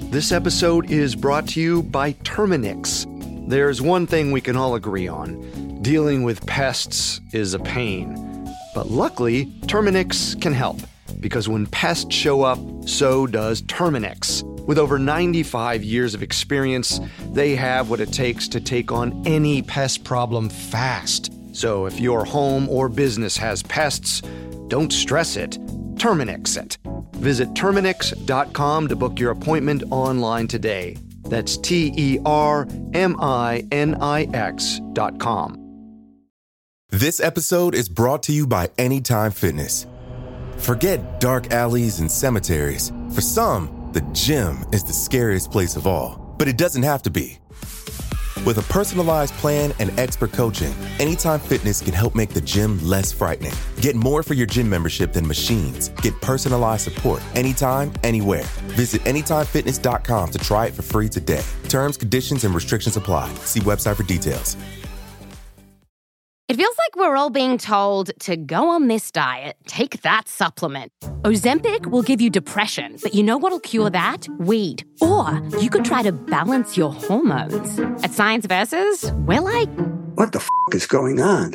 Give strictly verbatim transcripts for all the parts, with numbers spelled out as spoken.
This episode is brought to you by Terminix. There's one thing we can all agree on. Dealing with pests is a pain. But luckily, Terminix can help. Because when pests show up, so does Terminix. With over ninety-five years of experience, they have what it takes to take on any pest problem fast. So if your home or business has pests, don't stress it. Terminix it. Visit Terminix dot com to book your appointment online today. That's T E R M I N I X dot com. This episode is brought to you by Anytime Fitness. Forget dark alleys and cemeteries. For some, the gym is the scariest place of all. But it doesn't have to be. With a personalized plan and expert coaching, Anytime Fitness can help make the gym less frightening. Get more for your gym membership than machines. Get personalized support anytime, anywhere. Visit anytime fitness dot com to try it for free today. Terms, conditions, and restrictions apply. See website for details. It feels like we're all being told to go on this diet, take that supplement. Ozempic will give you depression, but you know what'll cure that? Weed. Or you could try to balance your hormones. At Science Versus, we're like, what the f*** is going on?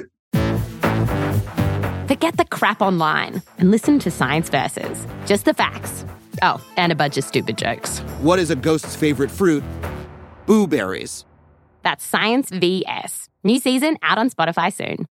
Forget the crap online and listen to Science Versus. Just the facts. Oh, and a bunch of stupid jokes. What is a ghost's favorite fruit? Blueberries. That's Science V S. New season out on Spotify soon.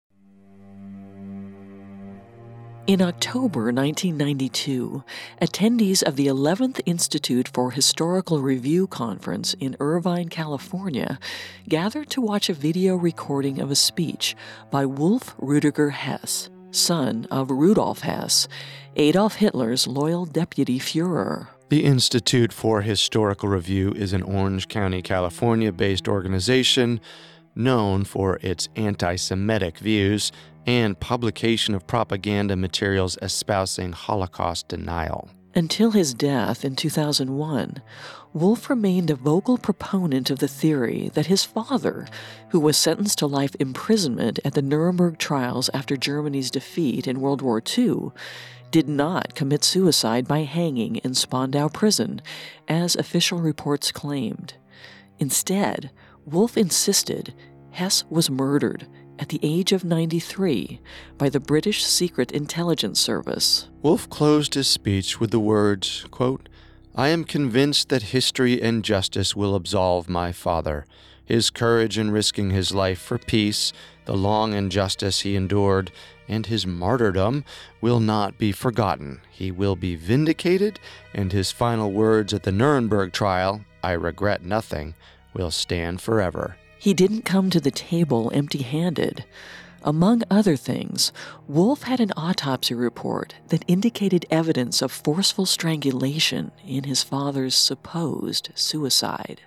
In October nineteen ninety-two, attendees of the eleventh Institute for Historical Review Conference in Irvine, California, gathered to watch a video recording of a speech by Wolf Rudiger Hess, son of Rudolf Hess, Adolf Hitler's loyal deputy Führer. The Institute for Historical Review is an Orange County, California-based organization known for its anti-Semitic views and publication of propaganda materials espousing Holocaust denial. Until his death in two thousand one, Wolf remained a vocal proponent of the theory that his father, who was sentenced to life imprisonment at the Nuremberg trials after Germany's defeat in World War Two, did not commit suicide by hanging in Spandau prison, as official reports claimed. Instead, Wolf insisted Hess was murdered at the age of ninety-three by the British Secret Intelligence Service. Wolf closed his speech with the words, quote, "I am convinced that history and justice will absolve my father. His courage in risking his life for peace, the long injustice he endured, and his martyrdom will not be forgotten. He will be vindicated, and his final words at the Nuremberg trial, 'I regret nothing,' will stand forever." He didn't come to the table empty-handed. Among other things, Wolf had an autopsy report that indicated evidence of forceful strangulation in his father's supposed suicide.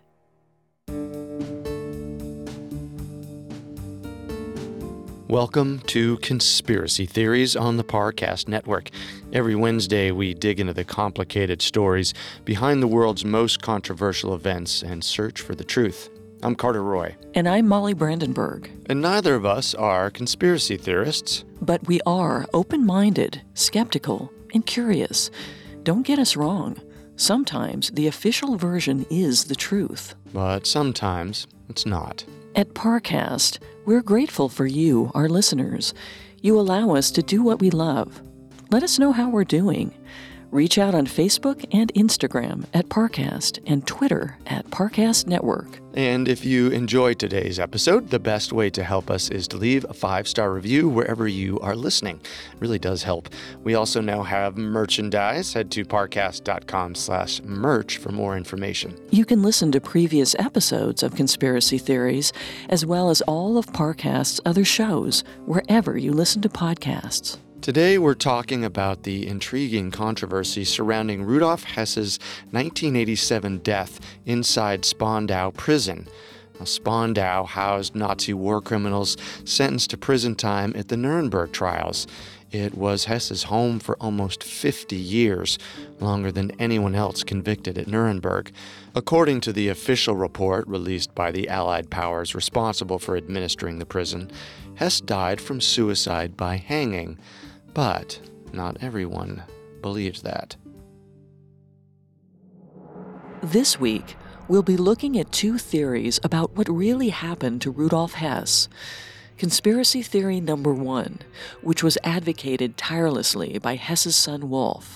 Welcome to Conspiracy Theories on the Parcast Network. Every Wednesday, we dig into the complicated stories behind the world's most controversial events and search for the truth. I'm Carter Roy. And I'm Molly Brandenburg. And neither of us are conspiracy theorists. But we are open-minded, skeptical, and curious. Don't get us wrong. Sometimes the official version is the truth. But sometimes it's not. At Parcast, we're grateful for you, our listeners. You allow us to do what we love. Let us know how we're doing. Reach out on Facebook and Instagram at Parcast and Twitter at Parcast Network. And if you enjoyed today's episode, the best way to help us is to leave a five-star review wherever you are listening. It really does help. We also now have merchandise. Head to parcast.com slash merch for more information. You can listen to previous episodes of Conspiracy Theories, as well as all of Parcast's other shows, wherever you listen to podcasts. Today we're talking about the intriguing controversy surrounding Rudolf Hess's nineteen eighty-seven death inside Spandau prison. Now, Spandau housed Nazi war criminals sentenced to prison time at the Nuremberg trials. It was Hess's home for almost fifty years, longer than anyone else convicted at Nuremberg. According to the official report released by the Allied powers responsible for administering the prison, Hess died from suicide by hanging. But not everyone believes that. This week, we'll be looking at two theories about what really happened to Rudolf Hess. Conspiracy theory number one, which was advocated tirelessly by Hess's son Wolf.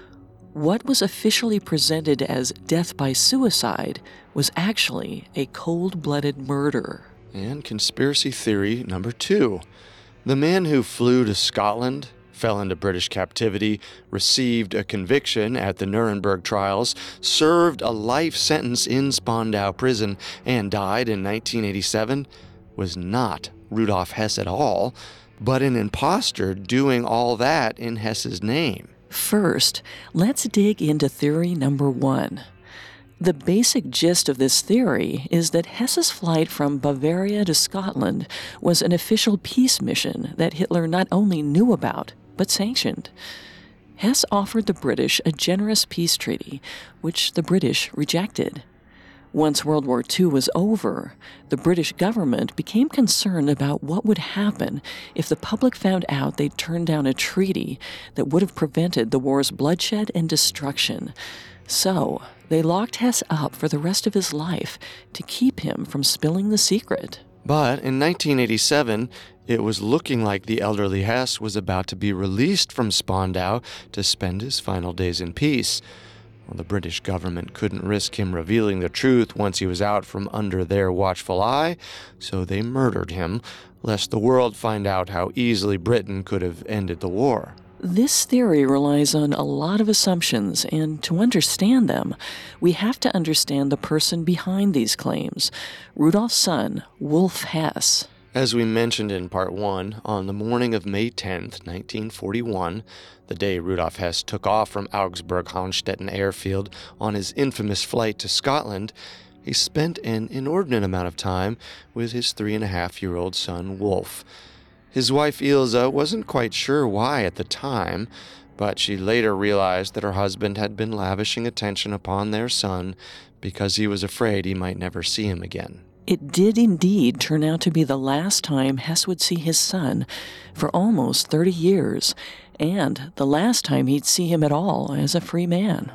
What was officially presented as death by suicide was actually a cold-blooded murder. And conspiracy theory number two. The man who flew to Scotland, fell into British captivity, received a conviction at the Nuremberg trials, served a life sentence in Spandau prison, and died in nineteen eighty-seven, was not Rudolf Hess at all, but an imposter doing all that in Hess's name. First, let's dig into theory number one. The basic gist of this theory is that Hess's flight from Bavaria to Scotland was an official peace mission that Hitler not only knew about, but sanctioned. Hess offered the British a generous peace treaty, which the British rejected. Once World War Two was over, the British government became concerned about what would happen if the public found out they'd turned down a treaty that would have prevented the war's bloodshed and destruction. So, they locked Hess up for the rest of his life to keep him from spilling the secret. But in nineteen eighty-seven, it was looking like the elderly Hess was about to be released from Spandau to spend his final days in peace. Well, the British government couldn't risk him revealing the truth once he was out from under their watchful eye, so they murdered him, lest the world find out how easily Britain could have ended the war. This theory relies on a lot of assumptions, and to understand them, we have to understand the person behind these claims, Rudolf's son, Wolf Hess. As we mentioned in part one, on the morning of May tenth, nineteen forty-one, the day Rudolf Hess took off from Augsburg-Haunstetten airfield on his infamous flight to Scotland, he spent an inordinate amount of time with his three-and-a-half-year-old son, Wolf. His wife, Ilse, wasn't quite sure why at the time, but she later realized that her husband had been lavishing attention upon their son because he was afraid he might never see him again. It did indeed turn out to be the last time Hess would see his son for almost thirty years, and the last time he'd see him at all as a free man.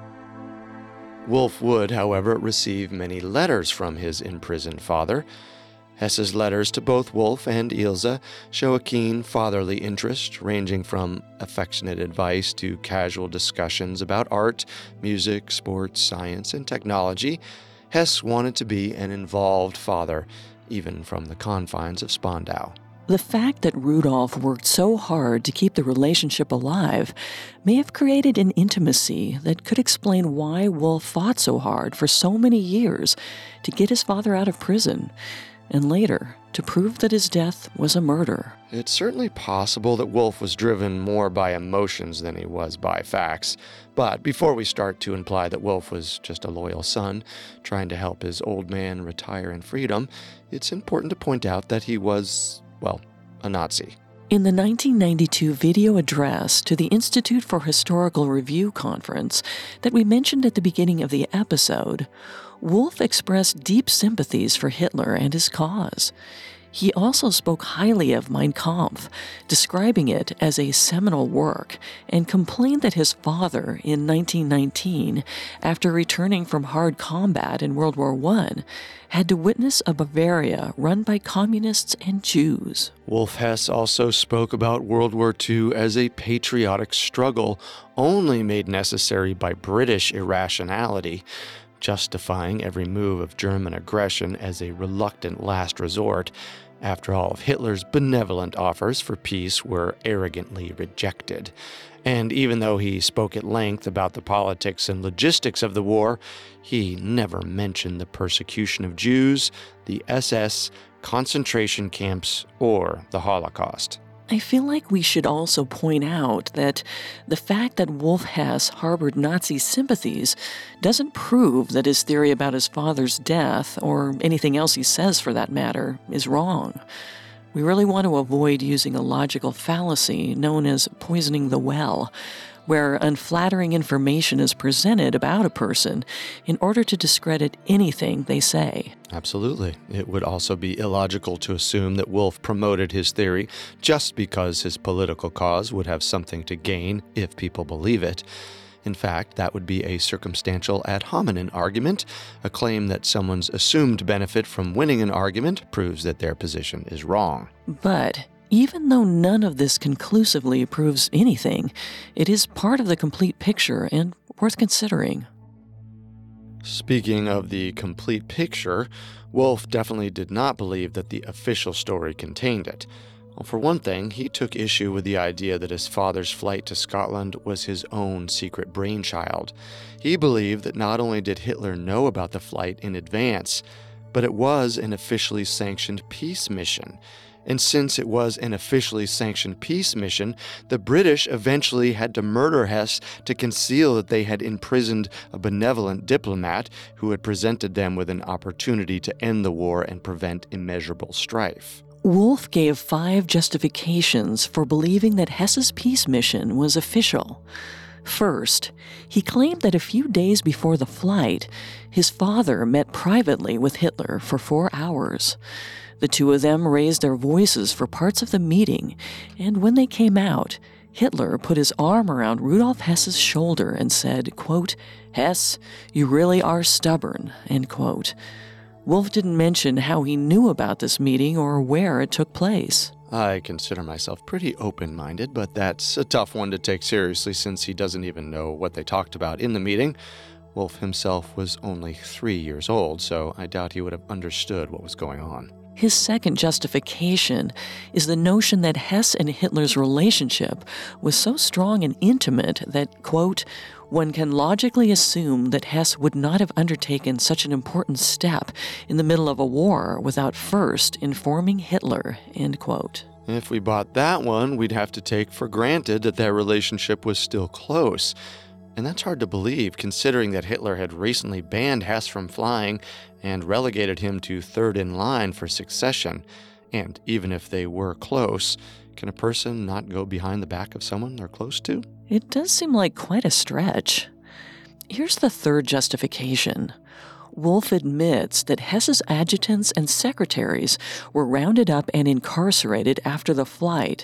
Wolf would, however, receive many letters from his imprisoned father. Hess's letters to both Wolf and Ilse show a keen fatherly interest, ranging from affectionate advice to casual discussions about art, music, sports, science, and technology. Hess wanted to be an involved father, even from the confines of Spandau. The fact that Rudolf worked so hard to keep the relationship alive may have created an intimacy that could explain why Wolf fought so hard for so many years to get his father out of prison, and later to prove that his death was a murder. It's certainly possible that Wolf was driven more by emotions than he was by facts. But before we start to imply that Wolf was just a loyal son trying to help his old man retire in freedom, it's important to point out that he was, well, a Nazi. In the nineteen ninety-two video address to the Institute for Historical Review conference that we mentioned at the beginning of the episode, Wolf expressed deep sympathies for Hitler and his cause. He also spoke highly of Mein Kampf, describing it as a seminal work, and complained that his father, in nineteen nineteen, after returning from hard combat in World War One, had to witness a Bavaria run by communists and Jews. Wolf Hess also spoke about World War Two as a patriotic struggle only made necessary by British irrationality, justifying every move of German aggression as a reluctant last resort, after all of Hitler's benevolent offers for peace were arrogantly rejected. And even though he spoke at length about the politics and logistics of the war, he never mentioned the persecution of Jews, the S S, concentration camps, or the Holocaust. I feel like we should also point out that the fact that Wolf Hess harbored Nazi sympathies doesn't prove that his theory about his father's death, or anything else he says for that matter, is wrong. We really want to avoid using a logical fallacy known as poisoning the well, where unflattering information is presented about a person in order to discredit anything they say. Absolutely. It would also be illogical to assume that Wolf promoted his theory just because his political cause would have something to gain if people believe it. In fact, that would be a circumstantial ad hominem argument, a claim that someone's assumed benefit from winning an argument proves that their position is wrong. But even though none of this conclusively proves anything, it is part of the complete picture and worth considering. Speaking of the complete picture, Wolfe definitely did not believe that the official story contained it. Well, for one thing, he took issue with the idea that his father's flight to Scotland was his own secret brainchild. He believed that not only did Hitler know about the flight in advance, but it was an officially sanctioned peace mission. And since it was an officially sanctioned peace mission, the British eventually had to murder Hess to conceal that they had imprisoned a benevolent diplomat who had presented them with an opportunity to end the war and prevent immeasurable strife. Wolfe gave five justifications for believing that Hess's peace mission was official. First, he claimed that a few days before the flight, his father met privately with Hitler for four hours. The two of them raised their voices for parts of the meeting, and when they came out, Hitler put his arm around Rudolf Hess's shoulder and said, quote, "Hess, you really are stubborn," end quote. Wolfe didn't mention how he knew about this meeting or where it took place. I consider myself pretty open-minded, but that's a tough one to take seriously since he doesn't even know what they talked about in the meeting. Wolfe himself was only three years old, so I doubt he would have understood what was going on. His second justification is the notion that Hess and Hitler's relationship was so strong and intimate that, quote, "one can logically assume that Hess would not have undertaken such an important step in the middle of a war without first informing Hitler," end quote. If we bought that one, we'd have to take for granted that their relationship was still close. And that's hard to believe, considering that Hitler had recently banned Hess from flying and relegated him to third in line for succession. And even if they were close, can a person not go behind the back of someone they're close to? It does seem like quite a stretch. Here's the third justification. Wolfe admits that Hess's adjutants and secretaries were rounded up and incarcerated after the flight,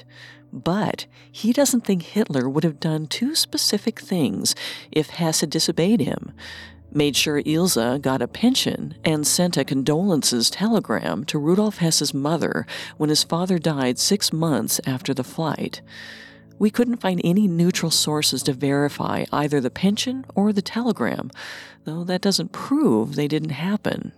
but he doesn't think Hitler would have done two specific things if Hess had disobeyed him: made sure Ilse got a pension and sent a condolences telegram to Rudolf Hess's mother when his father died six months after the flight. We couldn't find any neutral sources to verify either the pension or the telegram, though that doesn't prove they didn't happen.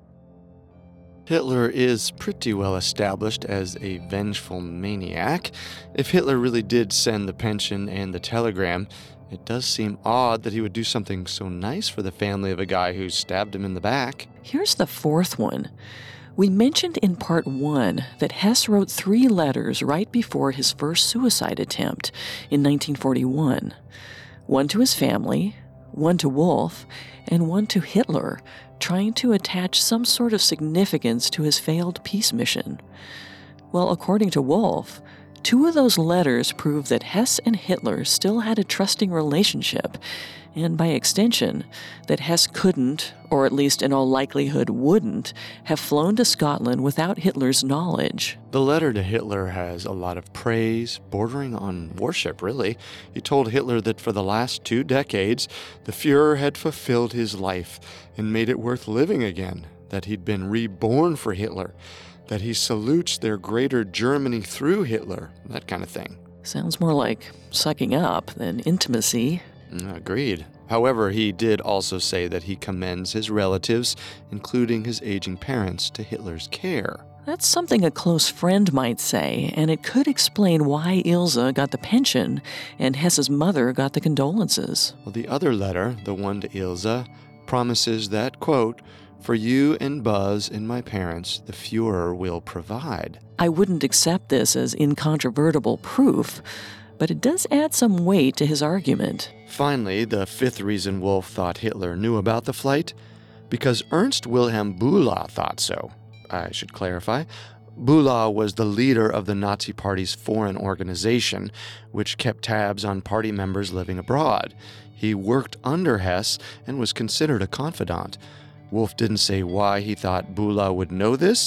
Hitler is pretty well established as a vengeful maniac. If Hitler really did send the pension and the telegram, it does seem odd that he would do something so nice for the family of a guy who stabbed him in the back. Here's the fourth one. We mentioned in part one that Hess wrote three letters right before his first suicide attempt in nineteen forty-one. One to his family, one to Wolfe, and one to Hitler, trying to attach some sort of significance to his failed peace mission. Well, according to Wolfe, two of those letters prove that Hess and Hitler still had a trusting relationship, and by extension, that Hess couldn't, or at least in all likelihood wouldn't, have flown to Scotland without Hitler's knowledge. The letter to Hitler has a lot of praise, bordering on worship, really. He told Hitler that for the last two decades, the Fuhrer had fulfilled his life and made it worth living again, that he'd been reborn for Hitler, that he salutes their greater Germany through Hitler, that kind of thing. Sounds more like sucking up than intimacy. Agreed. However, he did also say that he commends his relatives, including his aging parents, to Hitler's care. That's something a close friend might say, and it could explain why Ilse got the pension and Hess's mother got the condolences. Well, the other letter, the one to Ilse, promises that, quote, "For you and Buzz and my parents, the Fuhrer will provide." I wouldn't accept this as incontrovertible proof, but it does add some weight to his argument. Finally, the fifth reason Wolfe thought Hitler knew about the flight, because Ernst Wilhelm Bulow thought so. I should clarify. Bulow was the leader of the Nazi Party's foreign organization, which kept tabs on party members living abroad. He worked under Hess and was considered a confidant. Wolfe didn't say why he thought Bulow would know this,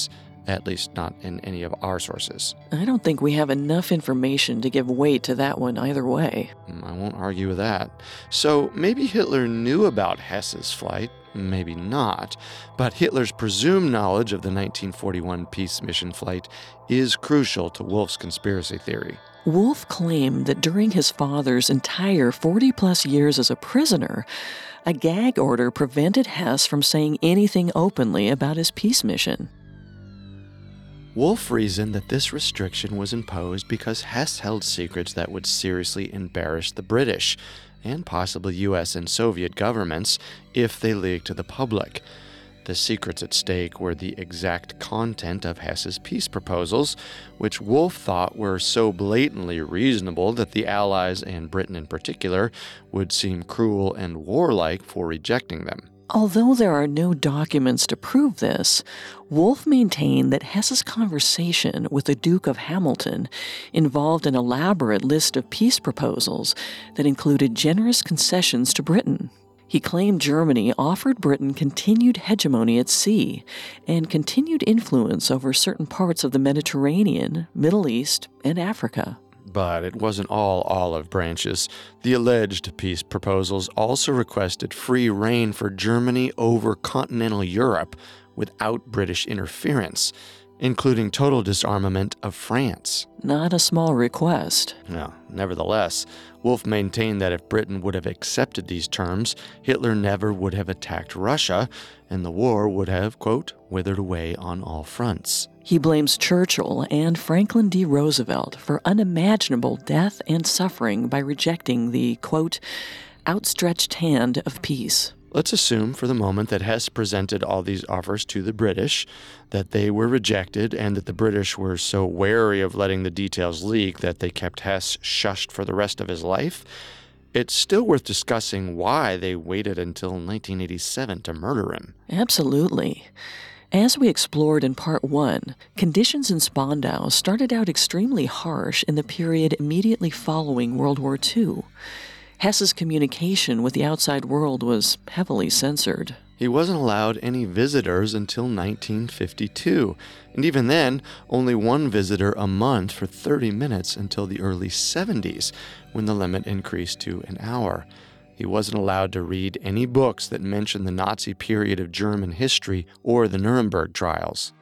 at least not in any of our sources. I don't think we have enough information to give weight to that one either way. I won't argue with that. So maybe Hitler knew about Hess's flight, maybe not, but Hitler's presumed knowledge of the nineteen forty-one peace mission flight is crucial to Wolff's conspiracy theory. Wolff claimed that during his father's entire forty-plus years as a prisoner, a gag order prevented Hess from saying anything openly about his peace mission. Wolff reasoned that this restriction was imposed because Hess held secrets that would seriously embarrass the British, and possibly U S and Soviet governments, if they leaked to the public. The secrets at stake were the exact content of Hess's peace proposals, which Wolff thought were so blatantly reasonable that the Allies, and Britain in particular, would seem cruel and warlike for rejecting them. Although there are no documents to prove this, Wolff maintained that Hess's conversation with the Duke of Hamilton involved an elaborate list of peace proposals that included generous concessions to Britain. He claimed Germany offered Britain continued hegemony at sea and continued influence over certain parts of the Mediterranean, Middle East, and Africa. But it wasn't all olive branches. The alleged peace proposals also requested free rein for Germany over continental Europe without British interference, including total disarmament of France. Not a small request. No, nevertheless, Wolff maintained that if Britain would have accepted these terms, Hitler never would have attacked Russia, and the war would have, quote, withered away on all fronts. He blames Churchill and Franklin D. Roosevelt for unimaginable death and suffering by rejecting the, quote, outstretched hand of peace. Let's assume for the moment that Hess presented all these offers to the British, that they were rejected, and that the British were so wary of letting the details leak that they kept Hess shushed for the rest of his life. It's still worth discussing why they waited until nineteen eighty-seven to murder him. Absolutely. As we explored in Part one, conditions in Spandau started out extremely harsh in the period immediately following World War Two. Hess's communication with the outside world was heavily censored. He wasn't allowed any visitors until nineteen fifty-two, and even then, only one visitor a month for thirty minutes until the early seventies, when the limit increased to an hour. He wasn't allowed to read any books that mentioned the Nazi period of German history or the Nuremberg trials.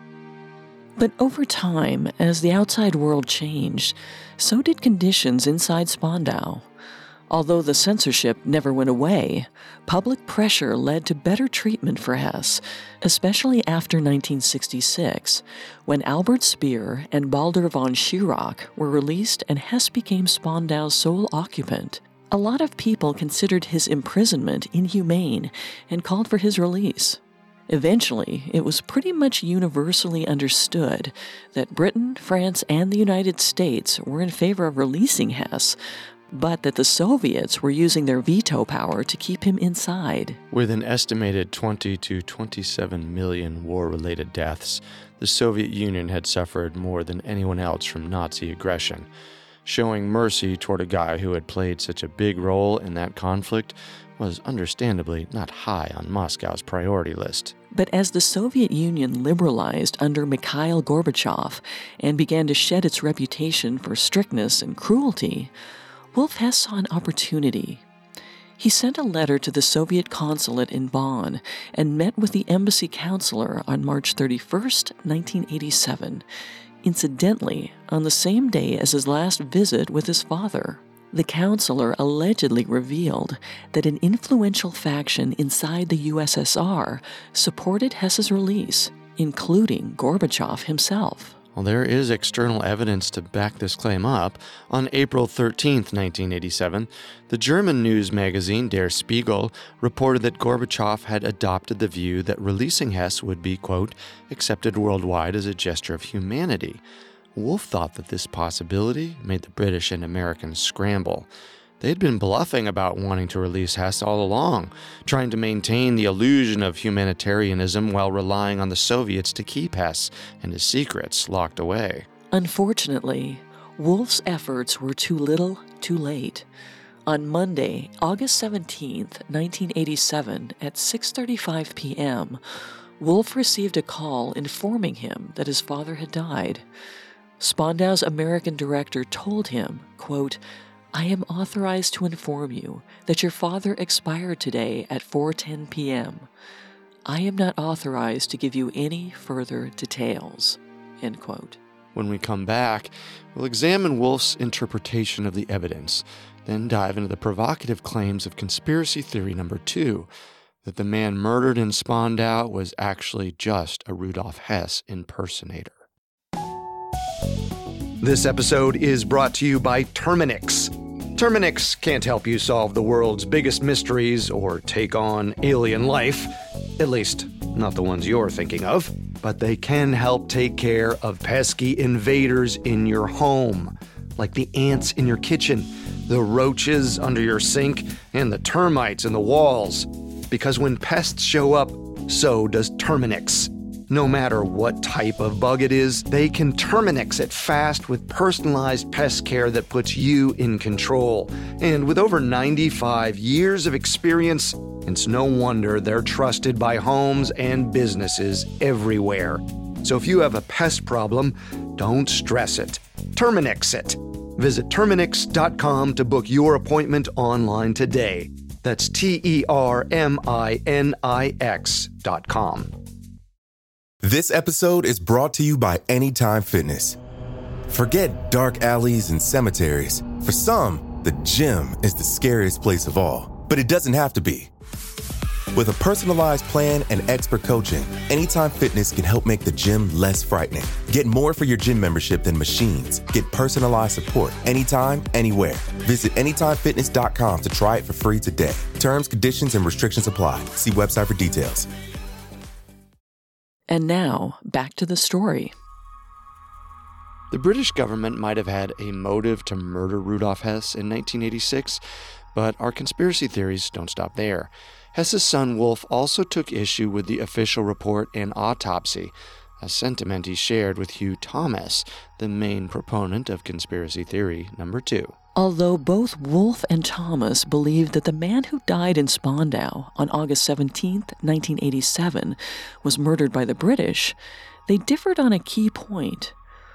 But over time, as the outside world changed, so did conditions inside Spandau. Although the censorship never went away, public pressure led to better treatment for Hess, especially after nineteen sixty-six, when Albert Speer and Baldur von Schirach were released and Hess became Spandau's sole occupant. A lot of people considered his imprisonment inhumane and called for his release. Eventually, it was pretty much universally understood that Britain, France, and the United States were in favor of releasing Hess, but that the Soviets were using their veto power to keep him inside. With an estimated twenty to twenty-seven million war-related deaths, the Soviet Union had suffered more than anyone else from Nazi aggression. Showing mercy toward a guy who had played such a big role in that conflict was understandably not high on Moscow's priority list. But as the Soviet Union liberalized under Mikhail Gorbachev and began to shed its reputation for strictness and cruelty, Wolff Hess saw an opportunity. He sent a letter to the Soviet consulate in Bonn and met with the embassy counselor on March thirty-first, nineteen eighty-seven, incidentally on the same day as his last visit with his father. The counselor allegedly revealed that an influential faction inside the U S S R supported Hess's release, including Gorbachev himself. Well, there is external evidence to back this claim up. On April thirteenth, nineteen eighty-seven, the German news magazine Der Spiegel reported that Gorbachev had adopted the view that releasing Hess would be, quote, accepted worldwide as a gesture of humanity. Wolff thought that this possibility made the British and Americans scramble. They'd been bluffing about wanting to release Hess all along, trying to maintain the illusion of humanitarianism while relying on the Soviets to keep Hess and his secrets locked away. Unfortunately, Wolff's efforts were too little, too late. On Monday, August seventeenth, nineteen eighty-seven, at six thirty-five p.m., Wolf received a call informing him that his father had died. Spandau's American director told him, quote, "I am authorized to inform you that your father expired today at four ten p.m. I am not authorized to give you any further details," end quote. When we come back, we'll examine Wolf's interpretation of the evidence, then dive into the provocative claims of conspiracy theory number two, that the man murdered in Spandau was actually just a Rudolf Hess impersonator. This episode is brought to you by Terminix. Terminix can't help you solve the world's biggest mysteries or take on alien life, at least not the ones you're thinking of, but they can help take care of pesky invaders in your home, like the ants in your kitchen, the roaches under your sink, and the termites in the walls. Because when pests show up, so does Terminix. No matter what type of bug it is, they can Terminix it fast with personalized pest care that puts you in control. And with over ninety-five years of experience, it's no wonder they're trusted by homes and businesses everywhere. So if you have a pest problem, don't stress it. Terminix it. Visit Terminix dot com to book your appointment online today. That's T E R M I N I X dot com. This episode is brought to you by Anytime Fitness. Forget dark alleys and cemeteries. For some, the gym is the scariest place of all, but it doesn't have to be. With a personalized plan and expert coaching, Anytime Fitness can help make the gym less frightening. Get more for your gym membership than machines. Get personalized support anytime, anywhere. Visit anytime fitness dot com to try it for free today. Terms, conditions, and restrictions apply. See website for details. And now, back to the story. The British government might have had a motive to murder Rudolf Hess in nineteen eighty-six, but our conspiracy theories don't stop there. Hess's son Wolf also took issue with the official report and autopsy, a sentiment he shared with Hugh Thomas, the main proponent of conspiracy theory number two. Although both Wolf and Thomas believed that the man who died in Spandau on August seventeenth, nineteen eighty-seven, was murdered by the British, they differed on a key point.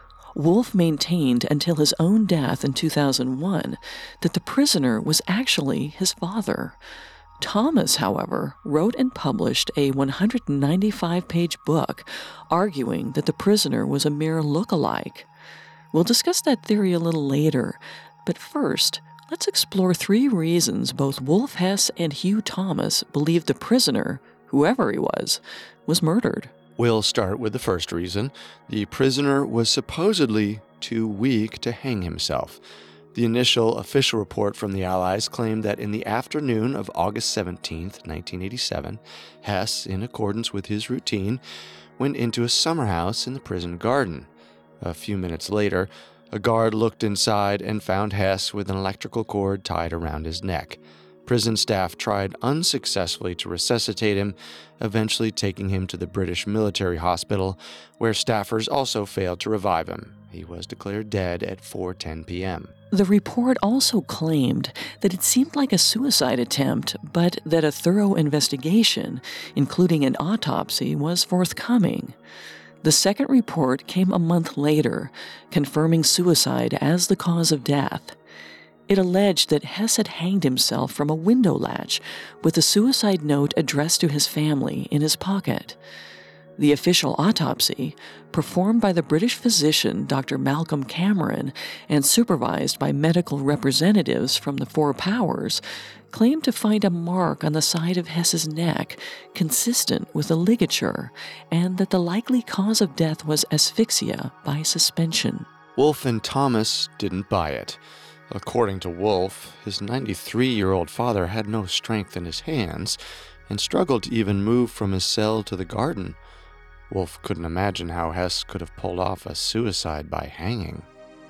Wolf maintained until his own death in two thousand one that the prisoner was actually his father. Thomas, however, wrote and published a one hundred ninety-five page book arguing that the prisoner was a mere look-alike. We'll discuss that theory a little later, but first, let's explore three reasons both Wolf Hess and Hugh Thomas believed the prisoner, whoever he was, was murdered. We'll start with the first reason. The prisoner was supposedly too weak to hang himself. The initial official report from the Allies claimed that in the afternoon of August seventeenth, nineteen eighty-seven, Hess, in accordance with his routine, went into a summer house in the prison garden. A few minutes later, a guard looked inside and found Hess with an electrical cord tied around his neck. Prison staff tried unsuccessfully to resuscitate him, eventually taking him to the British military hospital, where staffers also failed to revive him. He was declared dead at four ten p.m. The report also claimed that it seemed like a suicide attempt, but that a thorough investigation, including an autopsy, was forthcoming. The second report came a month later, confirming suicide as the cause of death. It alleged that Hess had hanged himself from a window latch with a suicide note addressed to his family in his pocket. The official autopsy, performed by the British physician Doctor Malcolm Cameron and supervised by medical representatives from the Four Powers, claimed to find a mark on the side of Hess's neck consistent with a ligature, and that the likely cause of death was asphyxia by suspension. Wolf and Thomas didn't buy it. According to Wolf, his ninety-three-year-old father had no strength in his hands and struggled to even move from his cell to the garden. Wolf couldn't imagine how Hess could have pulled off a suicide by hanging.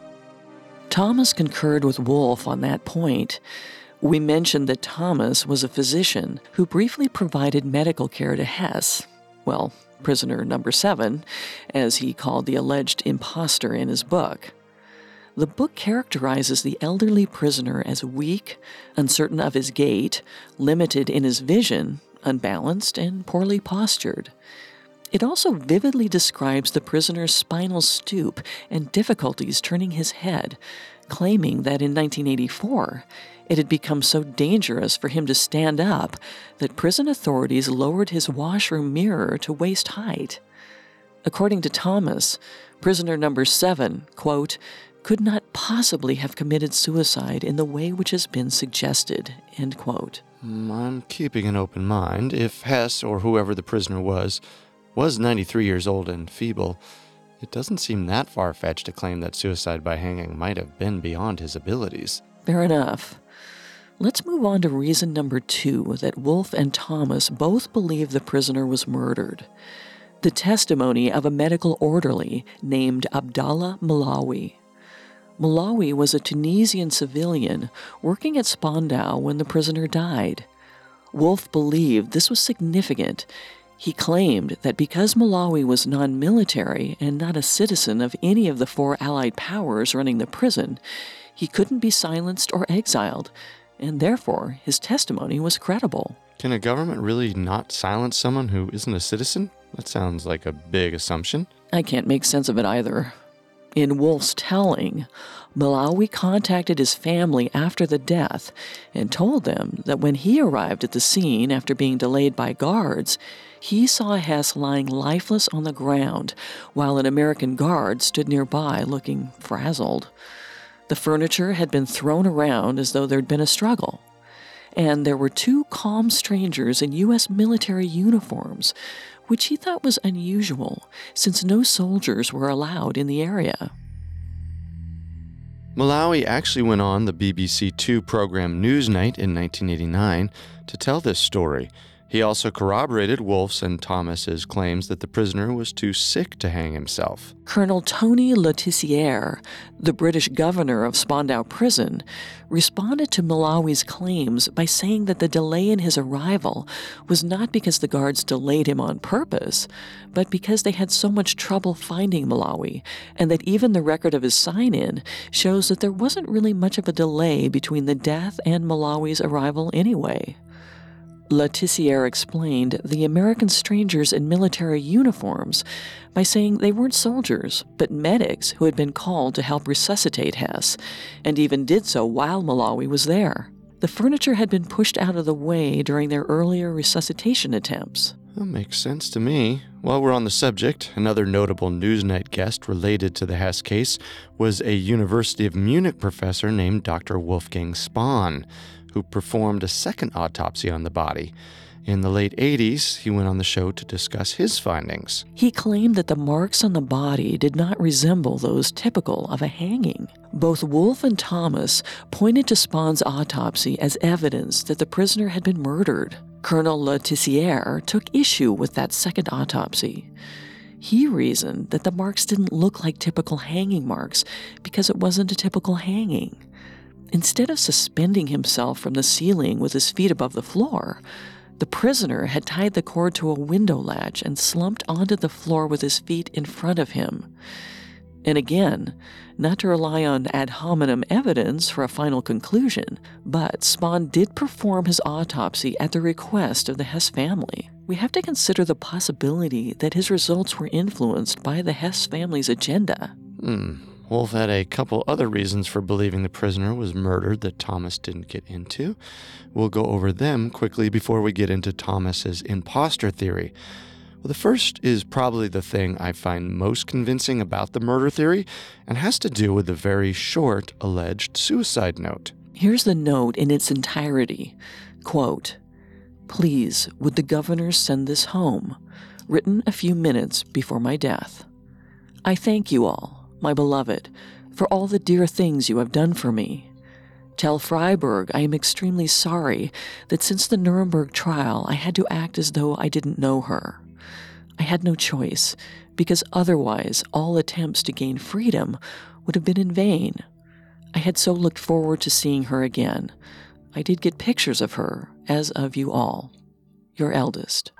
Thomas concurred with Wolf on that point. We mentioned that Thomas was a physician who briefly provided medical care to Hess, well, prisoner number seven, as he called the alleged imposter in his book. The book characterizes the elderly prisoner as weak, uncertain of his gait, limited in his vision, unbalanced, and poorly postured. It also vividly describes the prisoner's spinal stoop and difficulties turning his head, claiming that in nineteen eighty-four, it had become so dangerous for him to stand up that prison authorities lowered his washroom mirror to waist height. According to Thomas, prisoner number seven, quote, could not possibly have committed suicide in the way which has been suggested, end quote. I'm keeping an open mind. If Hess, or whoever the prisoner was, was ninety-three years old and feeble, it doesn't seem that far-fetched to claim that suicide by hanging might have been beyond his abilities. Fair enough. Let's move on to reason number two, that Wolfe and Thomas both believe the prisoner was murdered. The testimony of a medical orderly named Abdallah Malawi. Malawi was a Tunisian civilian working at Spandau when the prisoner died. Wolfe believed this was significant. He claimed that because Malawi was non-military and not a citizen of any of the four Allied powers running the prison, he couldn't be silenced or exiled, and therefore his testimony was credible. Can a government really not silence someone who isn't a citizen? That sounds like a big assumption. I can't make sense of it either. In Wolfe's telling, Malawi contacted his family after the death and told them that when he arrived at the scene after being delayed by guards, he saw Hess lying lifeless on the ground while an American guard stood nearby looking frazzled. The furniture had been thrown around as though there'd been a struggle. And there were two calm strangers in U S military uniforms, which he thought was unusual since no soldiers were allowed in the area. Malawi actually went on the B B C Two program Newsnight in nineteen eighty-nine to tell this story. He also corroborated Wolfe's and Thomas's claims that the prisoner was too sick to hang himself. Colonel Tony Letizier, the British governor of Spandau Prison, responded to Malawi's claims by saying that the delay in his arrival was not because the guards delayed him on purpose, but because they had so much trouble finding Malawi, and that even the record of his sign-in shows that there wasn't really much of a delay between the death and Malawi's arrival anyway. Letizier explained the American strangers in military uniforms by saying they weren't soldiers, but medics who had been called to help resuscitate Hess, and even did so while Malawi was there. The furniture had been pushed out of the way during their earlier resuscitation attempts. That makes sense to me. While we're on the subject, another notable Newsnight guest related to the Hess case was a University of Munich professor named Doctor Wolfgang Spahn, who performed a second autopsy on the body. In the late eighties, he went on the show to discuss his findings. He claimed that the marks on the body did not resemble those typical of a hanging. Both Wolfe and Thomas pointed to Spahn's autopsy as evidence that the prisoner had been murdered. Colonel Letizier took issue with that second autopsy. He reasoned that the marks didn't look like typical hanging marks because it wasn't a typical hanging. Instead of suspending himself from the ceiling with his feet above the floor, the prisoner had tied the cord to a window latch and slumped onto the floor with his feet in front of him. And again, not to rely on ad hominem evidence for a final conclusion, but Spahn did perform his autopsy at the request of the Hess family. We have to consider the possibility that his results were influenced by the Hess family's agenda. Hmm. Wolfe had a couple other reasons for believing the prisoner was murdered that Thomas didn't get into. We'll go over them quickly before we get into Thomas's imposter theory. Well, the first is probably the thing I find most convincing about the murder theory and has to do with the very short alleged suicide note. Here's the note in its entirety. Quote, "Please, would the governor send this home? Written a few minutes before my death. I thank you all, my beloved, for all the dear things you have done for me. Tell Freiberg I am extremely sorry that since the Nuremberg trial I had to act as though I didn't know her. I had no choice, because otherwise all attempts to gain freedom would have been in vain. I had so looked forward to seeing her again. I did get pictures of her, as of you all. Your eldest."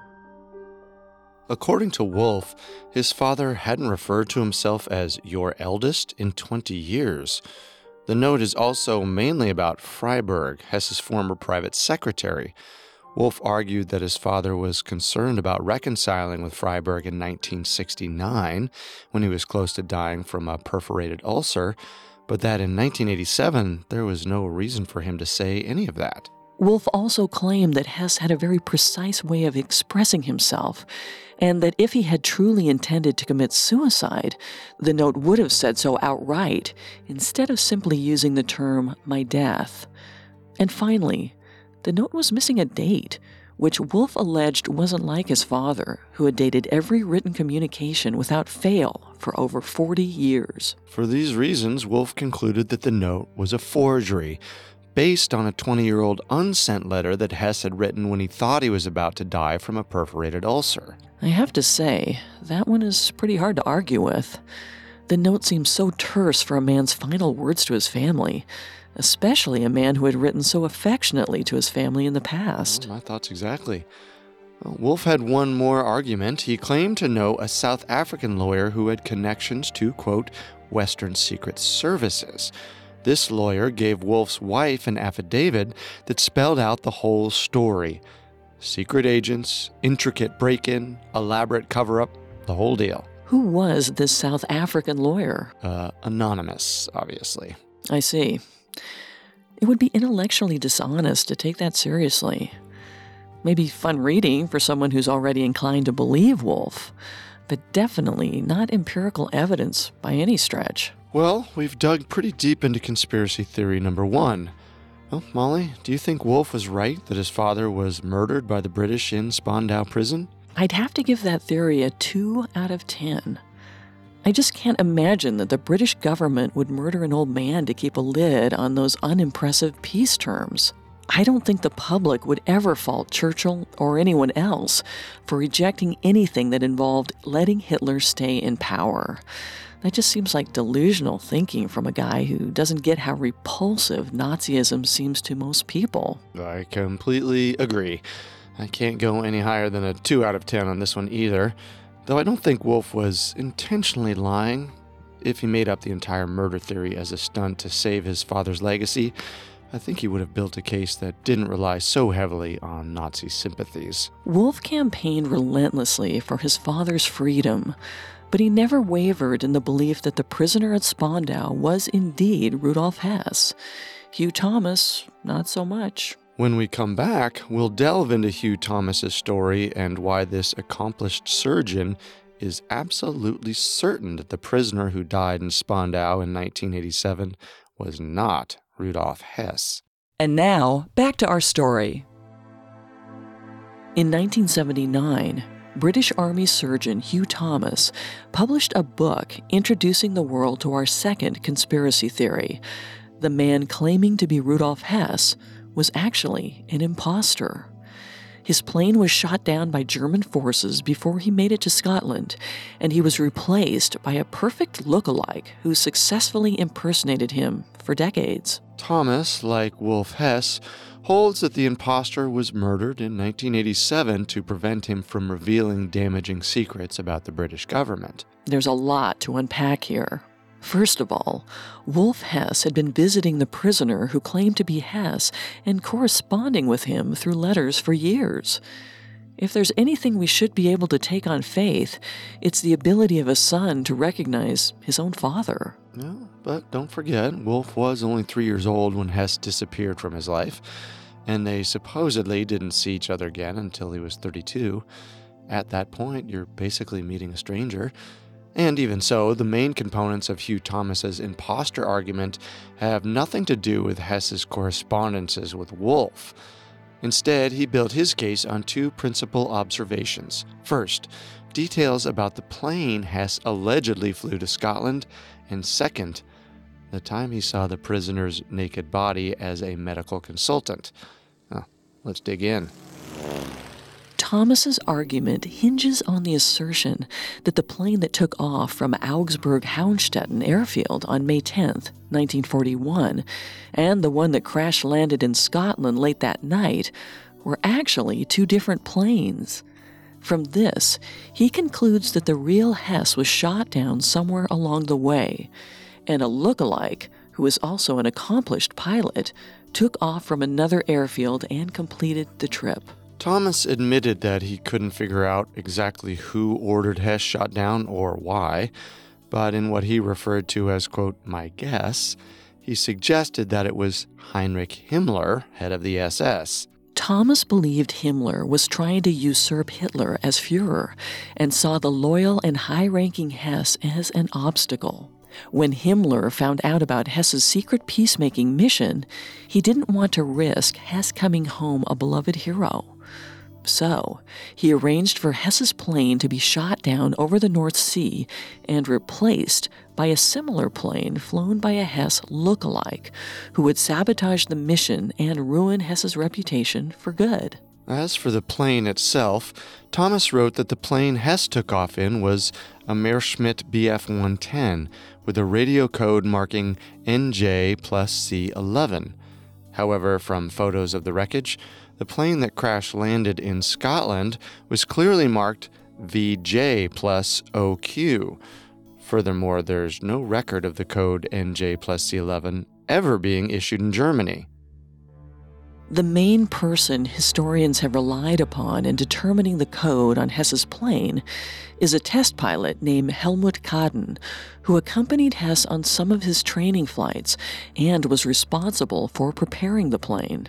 According to Wolfe, his father hadn't referred to himself as your eldest in twenty years. The note is also mainly about Freiberg, Hess's former private secretary. Wolf argued that his father was concerned about reconciling with Freiberg in nineteen sixty-nine, when he was close to dying from a perforated ulcer, but that in nineteen eighty-seven there was no reason for him to say any of that. Wolf also claimed that Hess had a very precise way of expressing himself, and that if he had truly intended to commit suicide, the note would have said so outright, instead of simply using the term, my death. And finally, the note was missing a date, which Wolf alleged wasn't like his father, who had dated every written communication without fail for over forty years. For these reasons, Wolf concluded that the note was a forgery, based on a twenty-year-old unsent letter that Hess had written when he thought he was about to die from a perforated ulcer. I have to say, that one is pretty hard to argue with. The note seems so terse for a man's final words to his family, especially a man who had written so affectionately to his family in the past. Well, my thoughts exactly. Well, Wolf had one more argument. He claimed to know a South African lawyer who had connections to, quote, Western Secret Services. This lawyer gave Wolf's wife an affidavit that spelled out the whole story. Secret agents, intricate break-in, elaborate cover-up, the whole deal. Who was this South African lawyer? Uh, anonymous, obviously. I see. It would be intellectually dishonest to take that seriously. Maybe fun reading for someone who's already inclined to believe Wolf, but definitely not empirical evidence by any stretch. Well, we've dug pretty deep into conspiracy theory number one. Well, Molly, do you think Wolf was right that his father was murdered by the British in Spandau prison? I'd have to give that theory a two out of ten. I just can't imagine that the British government would murder an old man to keep a lid on those unimpressive peace terms. I don't think the public would ever fault Churchill or anyone else for rejecting anything that involved letting Hitler stay in power. That just seems like delusional thinking from a guy who doesn't get how repulsive Nazism seems to most people. I completely agree. I can't go any higher than a two out of ten on this one either, though I don't think Wolf was intentionally lying. If he made up the entire murder theory as a stunt to save his father's legacy, I think he would have built a case that didn't rely so heavily on Nazi sympathies. Wolf campaigned relentlessly for his father's freedom, but he never wavered in the belief that the prisoner at Spandau was indeed Rudolf Hess. Hugh Thomas, not so much. When we come back, we'll delve into Hugh Thomas's story and why this accomplished surgeon is absolutely certain that the prisoner who died in Spandau in nineteen eighty-seven was not Rudolf Hess. And now, back to our story. In nineteen seventy-nine, British Army surgeon Hugh Thomas published a book introducing the world to our second conspiracy theory. The man claiming to be Rudolf Hess was actually an imposter. His plane was shot down by German forces before he made it to Scotland, and he was replaced by a perfect look-alike who successfully impersonated him for decades. Thomas, like Wolf Hess, holds that the imposter was murdered in nineteen eighty-seven to prevent him from revealing damaging secrets about the British government. There's a lot to unpack here. First of all, Wolf Hess had been visiting the prisoner who claimed to be Hess and corresponding with him through letters for years. If there's anything we should be able to take on faith, it's the ability of a son to recognize his own father. No, but don't forget, Wolf was only three years old when Hess disappeared from his life, and they supposedly didn't see each other again until he was thirty-two. At that point, you're basically meeting a stranger. And even so, the main components of Hugh Thomas's imposter argument have nothing to do with Hess's correspondences with Wolf. Instead, he built his case on two principal observations. First, details about the plane Hess allegedly flew to Scotland, and second, the time he saw the prisoner's naked body as a medical consultant. Well, let's dig in. Thomas's argument hinges on the assertion that the plane that took off from Augsburg-Hounstetten airfield on May tenth, nineteen forty-one, and the one that crash-landed in Scotland late that night were actually two different planes. From this, he concludes that the real Hess was shot down somewhere along the way, and a look-alike, who is also an accomplished pilot, took off from another airfield and completed the trip. Thomas admitted that he couldn't figure out exactly who ordered Hess shot down or why, but in what he referred to as, quote, my guess, he suggested that it was Heinrich Himmler, head of the S S. Thomas believed Himmler was trying to usurp Hitler as Führer and saw the loyal and high-ranking Hess as an obstacle. When Himmler found out about Hess's secret peacemaking mission, he didn't want to risk Hess coming home a beloved hero. So, he arranged for Hess's plane to be shot down over the North Sea and replaced by a similar plane flown by a Hess look-alike who would sabotage the mission and ruin Hess's reputation for good. As for the plane itself, Thomas wrote that the plane Hess took off in was a Messerschmitt B F one ten with a radio code marking N J plus C eleven. However, from photos of the wreckage, the plane that crash-landed in Scotland was clearly marked V J plus O Q. Furthermore, there's no record of the code N J plus C eleven ever being issued in Germany. The main person historians have relied upon in determining the code on Hess's plane is a test pilot named Helmut Kaden, who accompanied Hess on some of his training flights and was responsible for preparing the plane.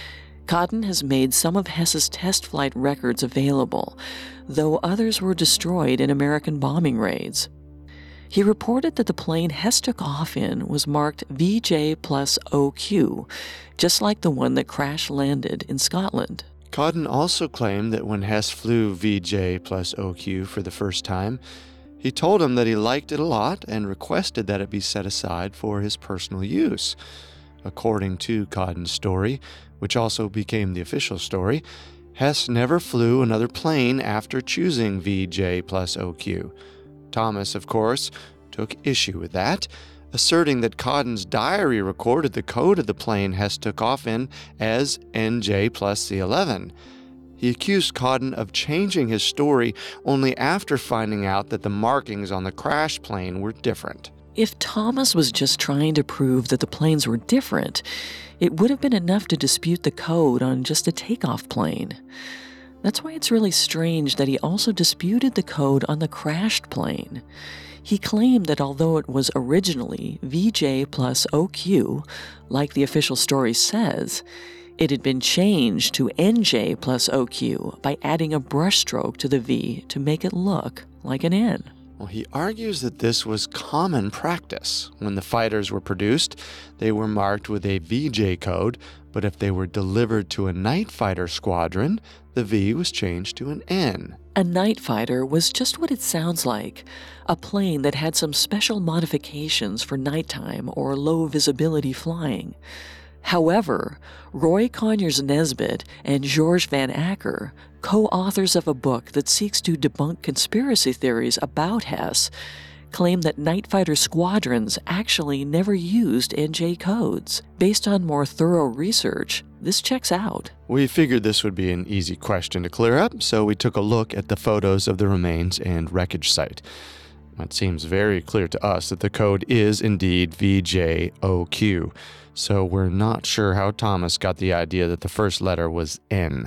Kaden has made some of Hess's test flight records available, though others were destroyed in American bombing raids. He reported that the plane Hess took off in was marked V J plus O Q, just like the one that crash-landed in Scotland. Kaden also claimed that when Hess flew V J plus O Q for the first time, he told him that he liked it a lot and requested that it be set aside for his personal use. According to Kaden's story, which also became the official story, Hess never flew another plane after choosing V J plus O Q. Thomas, of course, took issue with that, asserting that Kaden's diary recorded the code of the plane Hess took off in as N J plus C eleven. He accused Kaden of changing his story only after finding out that the markings on the crash plane were different. If Thomas was just trying to prove that the planes were different, it would have been enough to dispute the code on just a takeoff plane. That's why it's really strange that he also disputed the code on the crashed plane. He claimed that although it was originally V J plus O Q, like the official story says, it had been changed to N J plus O Q by adding a brushstroke to the V to make it look like an N. Well, he argues that this was common practice. When the fighters were produced, they were marked with a V J code, but if they were delivered to a night fighter squadron, the V was changed to an N. A night fighter was just what it sounds like, a plane that had some special modifications for nighttime or low visibility flying. However, Roy Conyers Nesbitt and George Van Acker, co-authors of a book that seeks to debunk conspiracy theories about Hess, claim that night fighter squadrons actually never used N J codes. Based on more thorough research, this checks out. We figured this would be an easy question to clear up, so we took a look at the photos of the remains and wreckage site. It seems very clear to us that the code is indeed V J O Q, so we're not sure how Thomas got the idea that the first letter was N.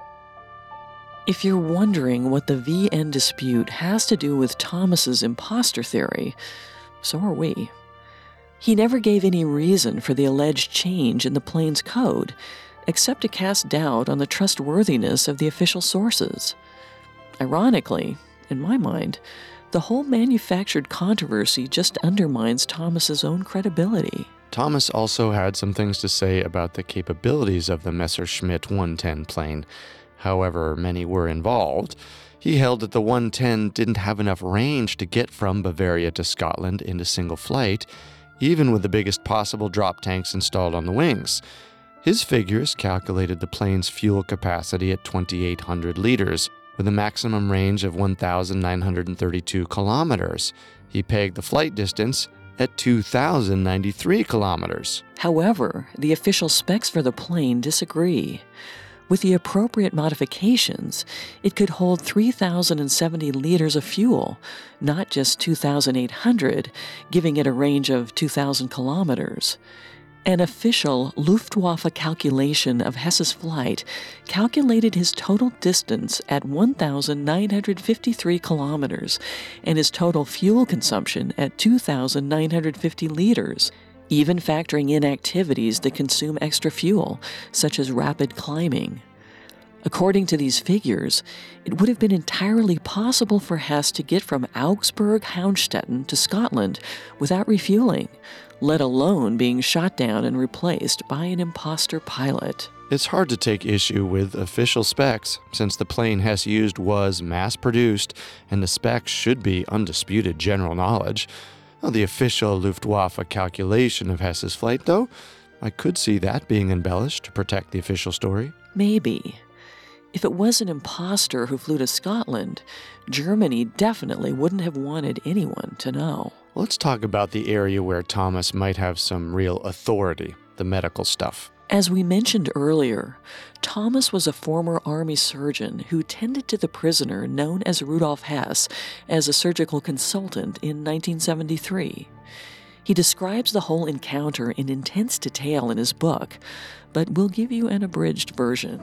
If you're wondering what the V N dispute has to do with Thomas's imposter theory, so are we. He never gave any reason for the alleged change in the plane's code, except to cast doubt on the trustworthiness of the official sources. Ironically, in my mind, the whole manufactured controversy just undermines Thomas's own credibility. Thomas also had some things to say about the capabilities of the Messerschmitt one ten plane. However many were involved, he held that the one ten didn't have enough range to get from Bavaria to Scotland in a single flight, even with the biggest possible drop tanks installed on the wings. His figures calculated the plane's fuel capacity at twenty-eight hundred liters, with a maximum range of one thousand nine hundred thirty-two kilometers. He pegged the flight distance at two thousand ninety-three kilometers. However, the official specs for the plane disagree. With the appropriate modifications, it could hold three thousand seventy liters of fuel, not just two thousand eight hundred, giving it a range of two thousand kilometers. An official Luftwaffe calculation of Hess's flight calculated his total distance at one thousand nine hundred fifty-three kilometers and his total fuel consumption at two thousand nine hundred fifty liters, even factoring in activities that consume extra fuel, such as rapid climbing. According to these figures, it would have been entirely possible for Hess to get from Augsburg-Houndstetten to Scotland without refueling, let alone being shot down and replaced by an imposter pilot. It's hard to take issue with official specs, since the plane Hess used was mass-produced, and the specs should be undisputed general knowledge. Well, the official Luftwaffe calculation of Hess's flight, though, I could see that being embellished to protect the official story. Maybe. If it was an imposter who flew to Scotland, Germany definitely wouldn't have wanted anyone to know. Let's talk about the area where Thomas might have some real authority, the medical stuff. As we mentioned earlier, Thomas was a former Army surgeon who tended to the prisoner known as Rudolf Hess as a surgical consultant in nineteen seventy-three. He describes the whole encounter in intense detail in his book, but we'll give you an abridged version.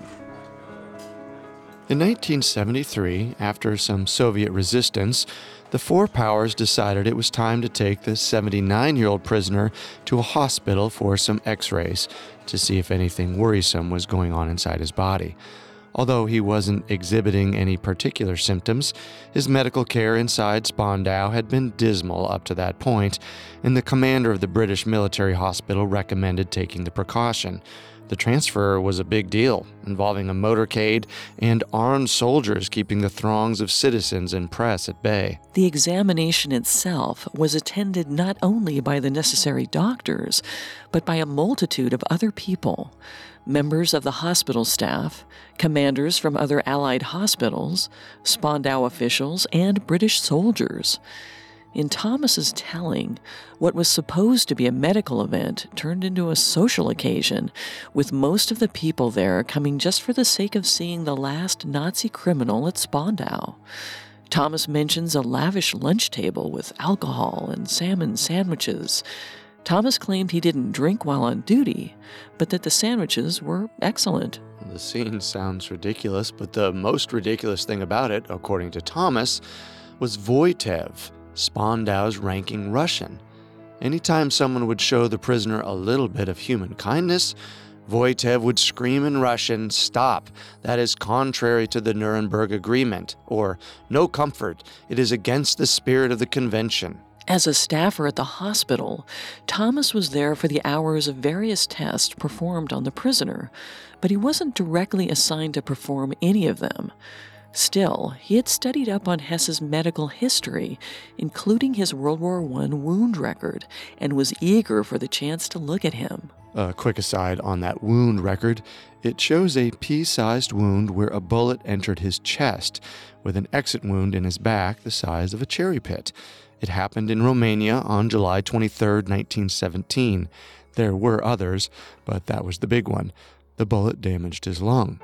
In nineteen seventy-three, after some Soviet resistance, the four powers decided it was time to take the seventy-nine-year-old prisoner to a hospital for some x-rays to see if anything worrisome was going on inside his body. Although he wasn't exhibiting any particular symptoms, his medical care inside Spandau had been dismal up to that point, and the commander of the British military hospital recommended taking the precaution. The transfer was a big deal, involving a motorcade and armed soldiers keeping the throngs of citizens and press at bay. The examination itself was attended not only by the necessary doctors, but by a multitude of other people, members of the hospital staff, commanders from other Allied hospitals, Spandau officials, and British soldiers. In Thomas's telling, what was supposed to be a medical event turned into a social occasion, with most of the people there coming just for the sake of seeing the last Nazi criminal at Spandau. Thomas mentions a lavish lunch table with alcohol and salmon sandwiches. Thomas claimed he didn't drink while on duty, but that the sandwiches were excellent. The scene sounds ridiculous, but the most ridiculous thing about it, according to Thomas, was Voitev, Spandau's ranking Russian. Anytime someone would show the prisoner a little bit of human kindness, Voitev would scream in Russian, "Stop! That is contrary to the Nuremberg Agreement," or "No comfort, it is against the spirit of the convention." As a staffer at the hospital, Thomas was there for the hours of various tests performed on the prisoner, but he wasn't directly assigned to perform any of them. Still, he had studied up on Hess's medical history, including his World War One wound record, and was eager for the chance to look at him. A quick aside on that wound record, it shows a pea-sized wound where a bullet entered his chest, with an exit wound in his back the size of a cherry pit. It happened in Romania on July twenty-third, nineteen seventeen. There were others, but that was the big one. The bullet damaged his lung.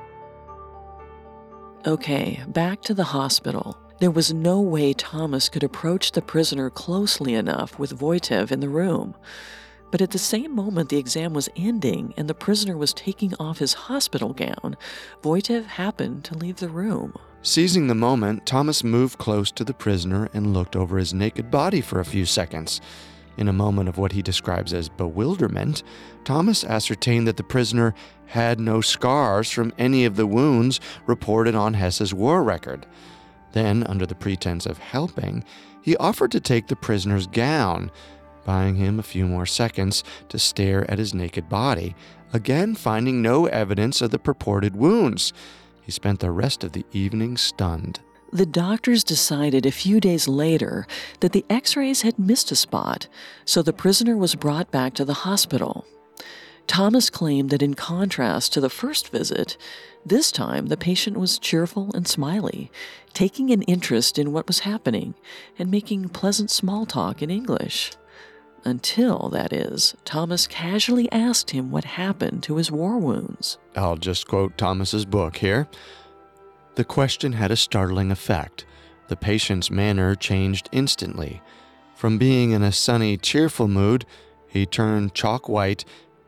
Okay, back to the hospital. There was no way Thomas could approach the prisoner closely enough with Voitev in the room. But at the same moment the exam was ending and the prisoner was taking off his hospital gown, Voitev happened to leave the room. Seizing the moment, Thomas moved close to the prisoner and looked over his naked body for a few seconds. In a moment of what he describes as bewilderment, Thomas ascertained that the prisoner had no scars from any of the wounds reported on Hess's war record. Then, under the pretense of helping, he offered to take the prisoner's gown, buying him a few more seconds to stare at his naked body, again finding no evidence of the purported wounds. He spent the rest of the evening stunned. The doctors decided a few days later that the x-rays had missed a spot, so the prisoner was brought back to the hospital. Thomas claimed that in contrast to the first visit, this time the patient was cheerful and smiley, taking an interest in what was happening and making pleasant small talk in English. Until, that is, Thomas casually asked him what happened to his war wounds. I'll just quote Thomas's book here. The question had a startling effect. The patient's manner changed instantly. From being in a sunny, cheerful mood, he turned chalk white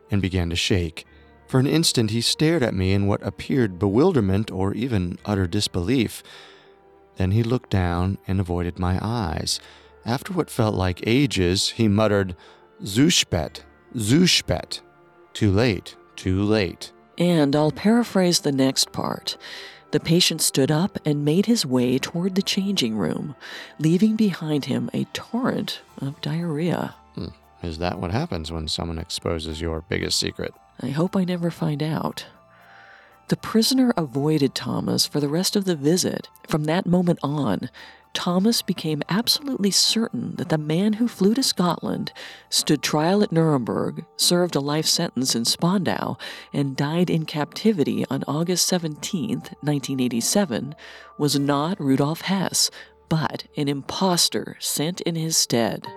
and began to shake. For an instant, he stared at me in what appeared bewilderment or even utter disbelief. Then he looked down and avoided my eyes. After what felt like ages, he muttered, "Zu spät, zu spät." Too late, too late. And I'll paraphrase the next part. The patient stood up and made his way toward the changing room, leaving behind him a torrent of diarrhea. Hmm. Is that what happens when someone exposes your biggest secret? I hope I never find out. The prisoner avoided Thomas for the rest of the visit. From that moment on, Thomas became absolutely certain that the man who flew to Scotland, stood trial at Nuremberg, served a life sentence in Spandau, and died in captivity on August seventeenth, nineteen eighty-seven, was not Rudolf Hess, but an imposter sent in his stead.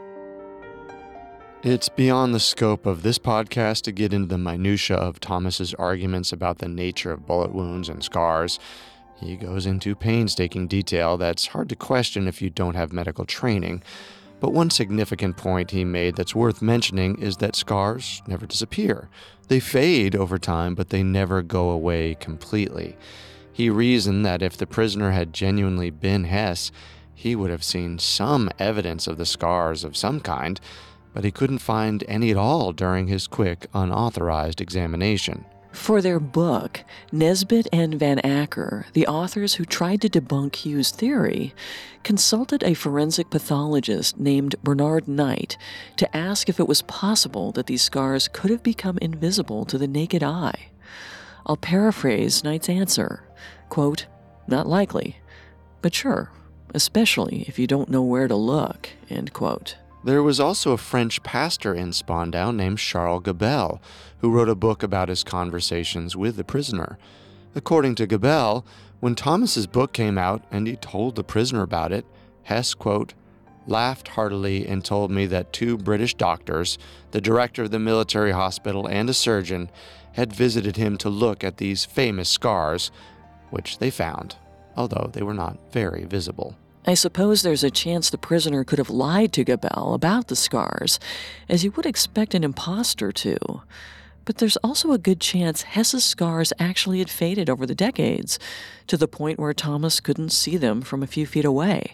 It's beyond the scope of this podcast to get into the minutia of Thomas's arguments about the nature of bullet wounds and scars. He goes into painstaking detail that's hard to question if you don't have medical training. But one significant point he made that's worth mentioning is that scars never disappear. They fade over time, but they never go away completely. He reasoned that if the prisoner had genuinely been Hess, he would have seen some evidence of the scars of some kind, but he couldn't find any at all during his quick, unauthorized examination. For their book, Nesbitt and Van Acker, the authors who tried to debunk Hugh's theory, consulted a forensic pathologist named Bernard Knight to ask if it was possible that these scars could have become invisible to the naked eye. I'll paraphrase Knight's answer, quote, "Not likely, but sure, especially if you don't know where to look," end quote. There was also a French pastor in Spandau named Charles Gabel, who wrote a book about his conversations with the prisoner. According to Gabel, when Thomas's book came out and he told the prisoner about it, Hess, quote, laughed heartily and told me that two British doctors, the director of the military hospital and a surgeon, had visited him to look at these famous scars, which they found, although they were not very visible. I suppose there's a chance the prisoner could have lied to Gabel about the scars, as you would expect an imposter to. But there's also a good chance Hess's scars actually had faded over the decades, to the point where Thomas couldn't see them from a few feet away.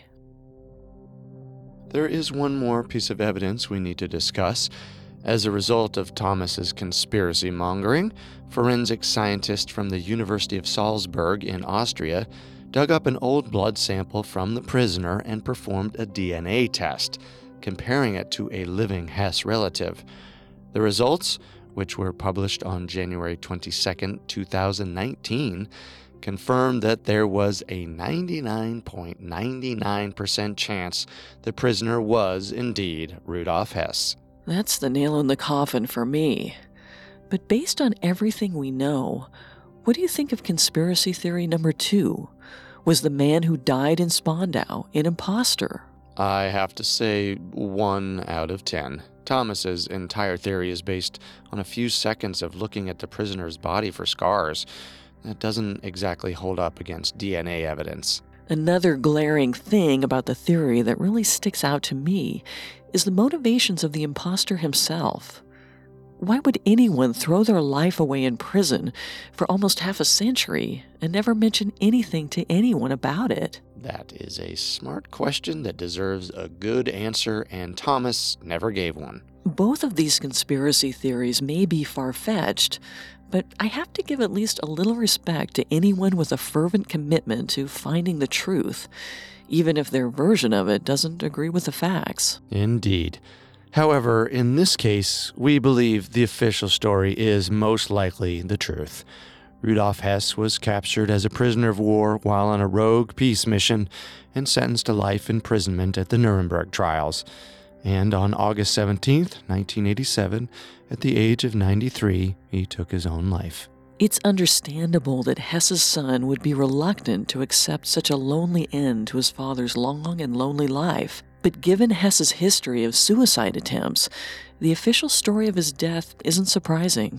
There is one more piece of evidence we need to discuss. As a result of Thomas's conspiracy mongering, forensic scientists from the University of Salzburg in Austria dug up an old blood sample from the prisoner and performed a D N A test, comparing it to a living Hess relative. The results, which were published on January twenty-second, two thousand nineteen, confirmed that there was a ninety-nine point nine nine percent chance the prisoner was indeed Rudolf Hess. That's the nail in the coffin for me. But based on everything we know, what do you think of conspiracy theory number two? Was the man who died in Spandau an imposter? I have to say one out of ten. Thomas's entire theory is based on a few seconds of looking at the prisoner's body for scars. That doesn't exactly hold up against D N A evidence. Another glaring thing about the theory that really sticks out to me is the motivations of the imposter himself. Why would anyone throw their life away in prison for almost half a century and never mention anything to anyone about it? That is a smart question that deserves a good answer, and Thomas never gave one. Both of these conspiracy theories may be far-fetched, but I have to give at least a little respect to anyone with a fervent commitment to finding the truth, even if their version of it doesn't agree with the facts. Indeed. However, in this case, we believe the official story is most likely the truth. Rudolf Hess was captured as a prisoner of war while on a rogue peace mission and sentenced to life imprisonment at the Nuremberg trials. And on August seventeenth, nineteen eighty-seven, at the age of ninety-three, he took his own life. It's understandable that Hess's son would be reluctant to accept such a lonely end to his father's long and lonely life. But given Hess's history of suicide attempts, the official story of his death isn't surprising.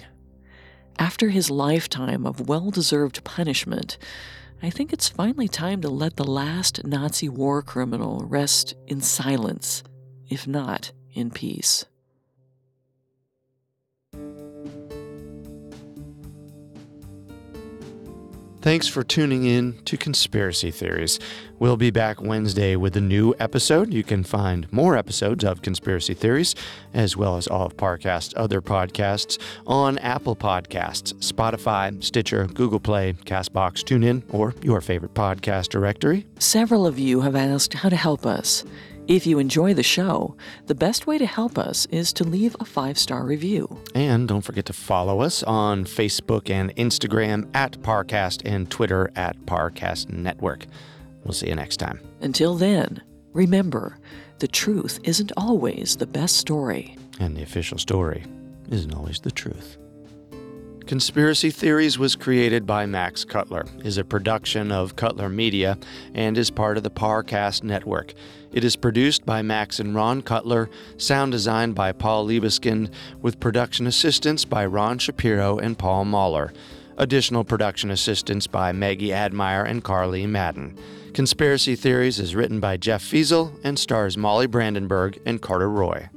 After his lifetime of well-deserved punishment, I think it's finally time to let the last Nazi war criminal rest in silence, if not in peace. Thanks for tuning in to Conspiracy Theories. We'll be back Wednesday with a new episode. You can find more episodes of Conspiracy Theories, as well as all of Parcast's other podcasts, on Apple Podcasts, Spotify, Stitcher, Google Play, CastBox, TuneIn, or your favorite podcast directory. Several of you have asked how to help us. If you enjoy the show, the best way to help us is to leave a five-star review. And don't forget to follow us on Facebook and Instagram at Parcast and Twitter at Parcast Network. We'll see you next time. Until then, remember, the truth isn't always the best story. And the official story isn't always the truth. Conspiracy Theories was created by Max Cutler, is a production of Cutler Media, and is part of the Parcast Network. It is produced by Max and Ron Cutler, sound designed by Paul Liebeskind, with production assistance by Ron Shapiro and Paul Mahler. Additional production assistance by Maggie Admire and Carly Madden. Conspiracy Theories is written by Jeff Fiesel and stars Molly Brandenburg and Carter Roy.